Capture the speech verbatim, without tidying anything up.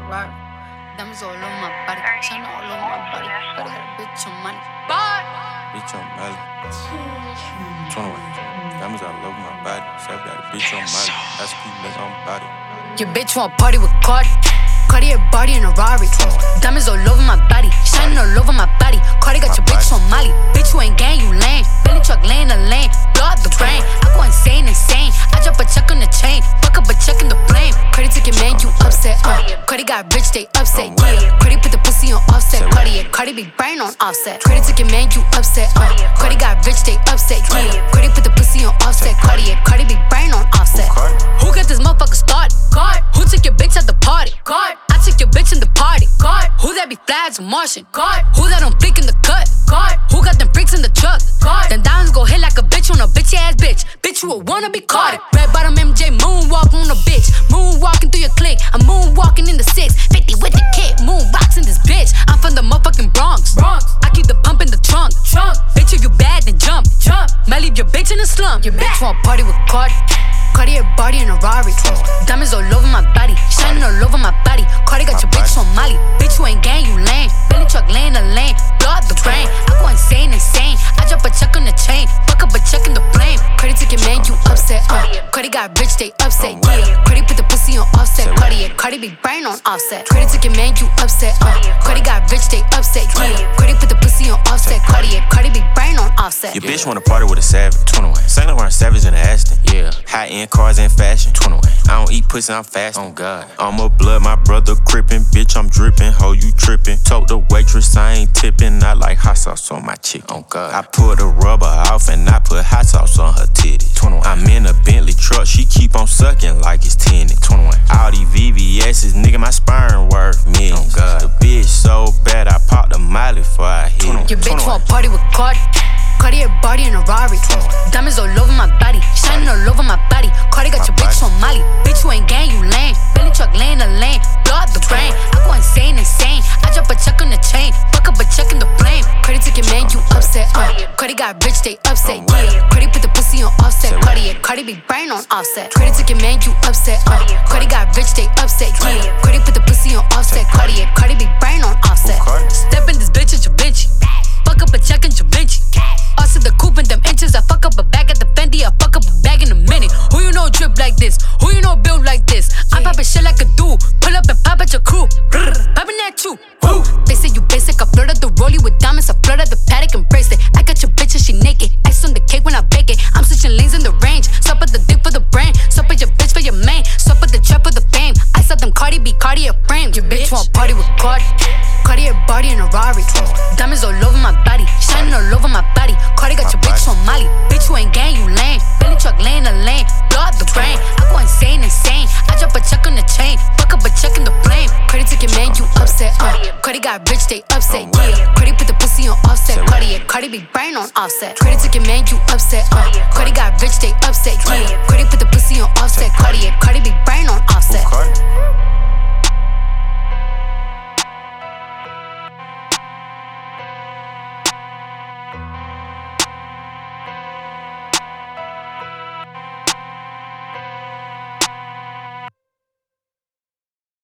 Ferrari. Diamonds all over my body, China all over my body. But I got a bitch on money. Bye. Bitch on Molly. twenty-one. Diamonds all over my body. So I got a bitch on Molly. That's a cool nigga on body. Your bitch want party with Cardi. Cardi a body in a Rari. Diamonds all over my body, shining all over my body. Cardi got your bitch on Molly. Bitch, you ain't gang, you lame. Billy truck laying the lane. Blow up the brain. I go insane, insane. I drop a check on the chain. Fuck up a check in the flame. Cardi took your man, you upset. Uh. Cardi got rich, they upset. Yeah. Cardi put the pussy on offset. Cardi, yeah. Cardi be brain on offset. Cardi took your man, you upset. Uh. Cardi got rich, they upset. Yeah. Cardi put the pussy on offset. Cardi, yeah. Cardi be brain on offset. Who got this motherfucker started? God. Who took your bitch at the party? God. I took your bitch in the party. God. Who that be flags and Martian? God. Who that don't flick in the cut? God. Who got them freaks in the truck? God. Them diamonds go hit like a bitch on a bitch ass bitch. Bitch, you a wanna be caught. Red bottom M J moonwalk on a bitch. Moonwalking through your clique. I'm moonwalking in the six fifty with the kid. Moonboxing this bitch. I'm from the motherfucking Bronx. Bronx. I keep the pump in the trunk. Trunk. Bitch, if you bad, then jump. Jump. Might leave your bitch in the slump. Your bitch want party with Cardi. Cardi a body in a Rari. Diamonds all over my body, shining all over my body. Cardi got your bitch on Molly. Bitch, you ain't gang, you lame. Billy truck laying the lane. Blow up the brain. I go insane, insane. I drop a check on the chain. Fuck up a check in the flame. Cardi took your man, you upset. Uh. Cardi got rich, they upset. Yeah. Cardi put the pussy on offset. Cardi, yeah. Cardi be brain on offset. Cardi took your man, you upset. Uh. Cardi got rich, they upset. Yeah. Cardi put the pussy on offset. Cardi, yeah. Cardi be brain on offset. Your bitch wanna party with a savage. twenty-one. Saint Laurent Savage in the Aston. Yeah. High end cars and fashion. twenty-one. I don't eat pussy, I'm fast. Oh God. I'm a blood, my brother crippin'. Bitch, I'm drippin'. Ho, you trippin'. Told the waitress I ain't tippin'. I like hot sauce on my chick. Oh God. I pull the rubber off and I put hot sauce on her titties. twenty-one. I'm in a Bentley truck, she keep on sucking like it's tinted. twenty-one. All these V V S's, nigga, my sperm worth millions. Oh God. The bitch so bad, I popped a Molly before I hit it. Your bitch want party with Cardi. Cardi a body in a Rari. Diamonds all over my body, shining all over my body. Cardi got your bitch on Molly. Bitch, you ain't gang, you lame. Billy truck laying the lane. Blow up the brain. I go insane, insane. I drop a check on the chain. Fuck up a check in the flame. Cardi took your man, you upset. Uh. Cardi got rich, they upset. Yeah. Cardi put the pussy on offset. Cardi, yeah. Cardi be brain on offset. Cardi took your man, you upset. Uh. Cardi got rich, they upset. Yeah. Cardi put the pussy on offset. Cardi, yeah. Cardi be brain on offset. Step in this bitch at your bitch. Fuck up a check in your bitch. Also the coupe in them inches. I fuck up a bag at the Fendi. I fuck up a bag in a minute. Who you know drip like this? Who you know build like this? I'm poppin' shit like a dude. Pull up and pop at your crew. Poppin' that too. Woo. They say you basic. I flooded the rollie with diamonds. I flooded the paddock and bracelet. I got your bitch and she naked. Ice on the cake when I bake it. I'm switching lanes in the range. Swap at the dick for the brain. Swap at your bitch for your main. Swap at the trap for the fame. I saw them Cardi B, Cardi a frame. Your bitch want party with Cardi. Cardi a body in a Rari. Diamonds all over my body, shining all over my body. Cardi got your bitch on Molly. Bitch, you ain't gang, you lame. Billy truck laying the lane. Blow up the brain. I go insane, insane. I drop a check on the chain. Fuck up a check in the flame. Cardi took your man, you upset. Uh. Cardi got rich, they upset. Yeah. Cardi put the pussy on offset. Cardi, yeah. Cardi be brain on offset. Cardi took your man, you upset. Uh. Cardi got rich, they upset. Yeah. Cardi put the pussy on offset. Cardi, yeah. Cardi be brain on offset.